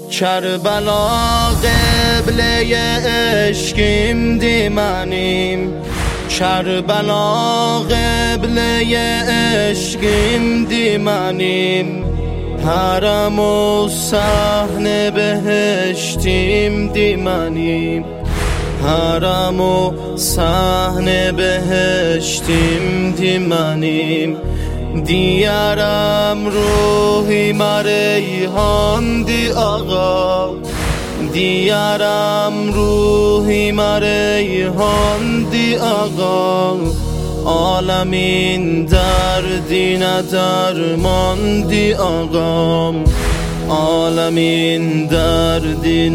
کربلا قبله عشقیم دیمانیم، کربلا قبله عشقیم دیمانیم، حرم و صحن بهشتیم دیمانیم، حرم و صحن بهشتیم دیمانیم. دیارم روحی ریحان دی آقا، دیارم روحی ریحان دی آقا، عالمین دردی ندرمان دی آقا، عالمین دردی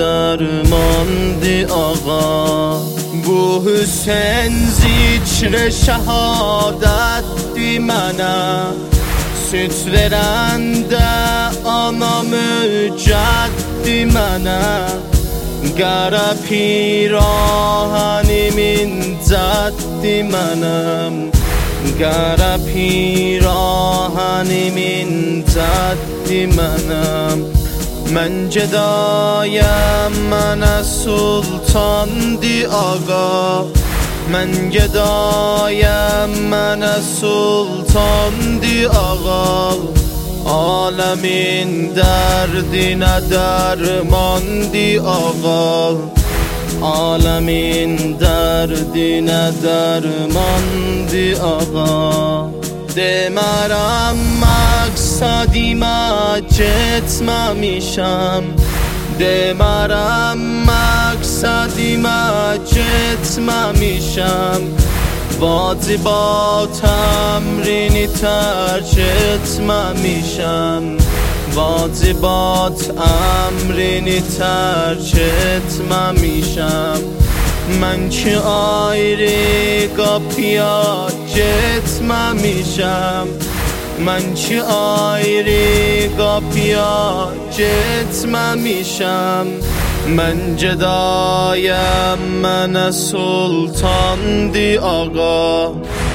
ندرمان دی آقا. Bu Hüseyin zikre şehadet di mənə, süt verəndə ana mücəddi mənə, qara pirahənimin cəddi mənəm, qara pirahənimin cəddi mənəm. Mən gedayəm mənə sultan di ağa, mən gedayəm mənə sultan di ağa, aləmin dərdinə dərman di ağa, aləmin dərdinə dərman di ağa. Demirəm məqsədimə getməmişəm, demirəm məqsədimə getməmişəm, vacibat əmrini tərk etməmişəm, vacibat əmrini tərk etməmişəm. Mən ki ayrı qapıya getməmişəm, mən ki ayrı qapıya getməmişəm. Mən gedayəm mənə sultan di ağa,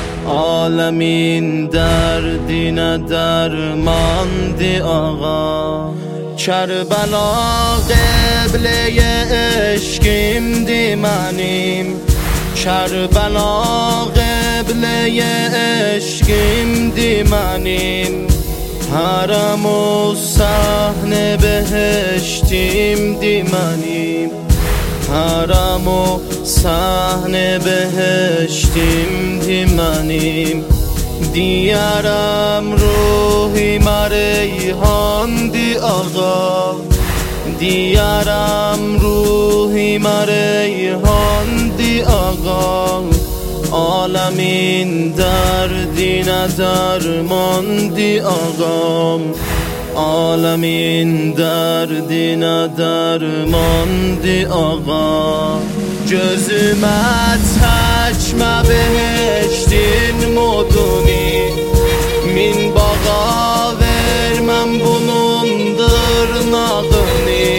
aləmin dərdinə dərman di ağa. Kərbala qiblə eşqim dimənim, Kərbala qiblə eşqim dimənim, حرم و صحن بهشتیم دیمانیم، حرم و صحن بهشتیم دیمانیم. دیارم روحی ریحان دی آقا، دیارم روحی ریحان دی آقا، عالمین دردی ندرمان دی آقا، عالمین دردی ندرمان دی آقا. Gözümə çəkmə behiştin moduni, min bağa verməm bunun dırnağını,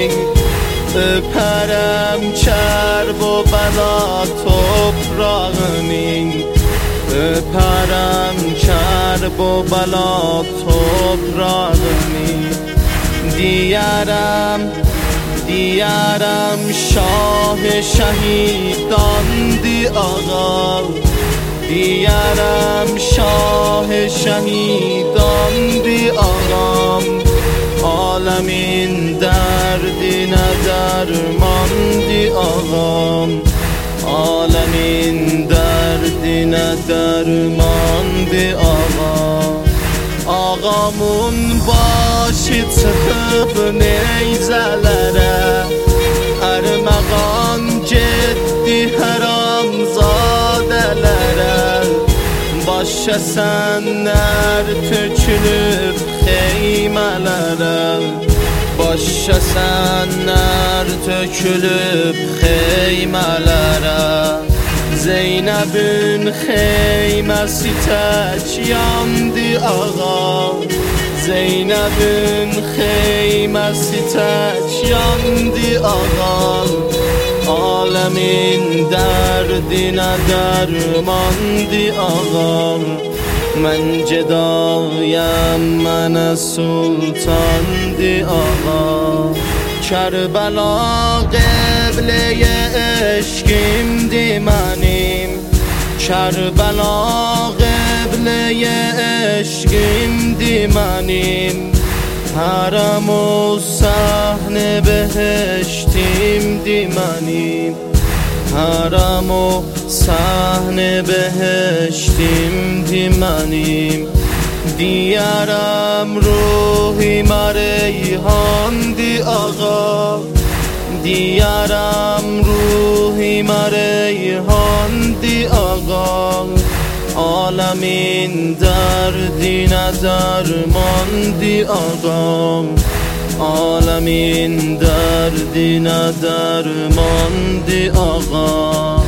öpərəm Kərbəla toprağını, öpərəm Kərbəla toprağını. Diyarəm, diyarəm şah şəhidan di ağa, diyarəm şah şəhidan di ağam, aləmin dərdinə dərman di ağam, aləmin dərdinə dərman di ağam. Ağamın başı çıxıb neyzələrə, ərməğan getdi həramzadələrə, baş kəsənlər tökülüb xeymələrə, baş kəsənlər tökülüb xeymələrə. Zeynəbin xeyməsi tək yandı ağa, Zeynəbin xeyməsi tək yandı ağa, aləmin dərdinə dərmandı ağa. Mən gedayəm mənə sultandı ağa. کربلا قبله عشقیم دیمانیم، کربلا قبله عشقیم دیمانیم، حرم و صحن بهشتیم دیمانیم، حرم و صحن بهشتیم دیمانیم. دیارم روحی ریحان دی آقا، دیارم روحی ریحان دی آقا، عالمین دردی ندرمان دی آقا، عالمین دردی ندرمان دی آقا.